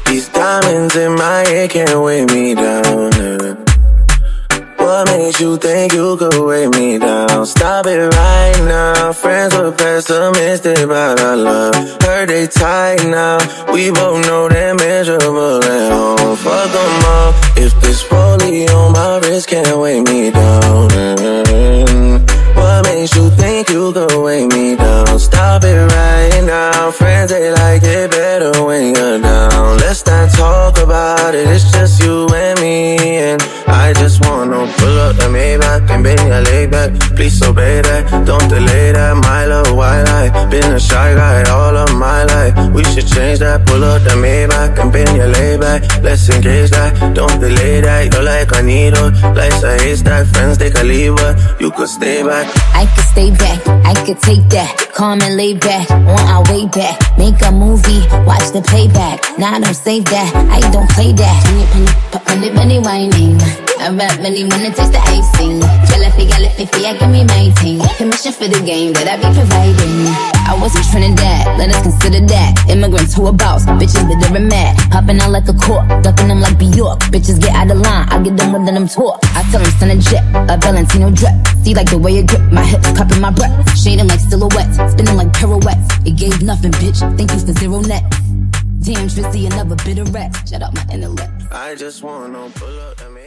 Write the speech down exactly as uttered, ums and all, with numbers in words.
These diamonds in my head can't weigh me down. uh. What makes you think you could weigh me down? Stop it right now. Friends were pessimistic about our love. Heard they tight now. We both know they're miserable at home. Fuck them all. If this rollie on my wrist can't weigh me down. mm-hmm. What makes you think you could weigh me down? Stop it right now. Friends, they like it better when you're down. Let's not talk about it. It's just you and me. And I just wanna pull up the Maybach and bend your leg back. Please obey that, don't delay that. My love, why lie? Been a shy guy all of my life. We should change that. Pull up the Maybach and bend your leg back. Let's engage that, don't delay that. You're like a needle, life's a haystack. Friends, they can leave, but you could stay back. I could stay back, I could take that. Calm and lay back, on our way back. Make a movie, watch the playback. Nah, I don't save that, I don't play that. Penny, penny, penny, penny, whining. I rap many when it takes the icing. Jelly, jelly, fifi, I give me my team. Commission for the game that I be providing. I was in Trinidad, let us consider that. Immigrants who are boss, bitches that they're mad. Hopping out like a cork, ducking them like Bjork. Bitches get out of line, I get them when them talk. I tell them send a jet, a Valentino drip. See like the way you grip my hips, cupping my breath. Shading like silhouettes, spinning like pirouettes. It gave nothing, bitch, thank you for zero net. Damn, Trizzy, another bit of rest. Shut up my intellect. I just wanna pull up the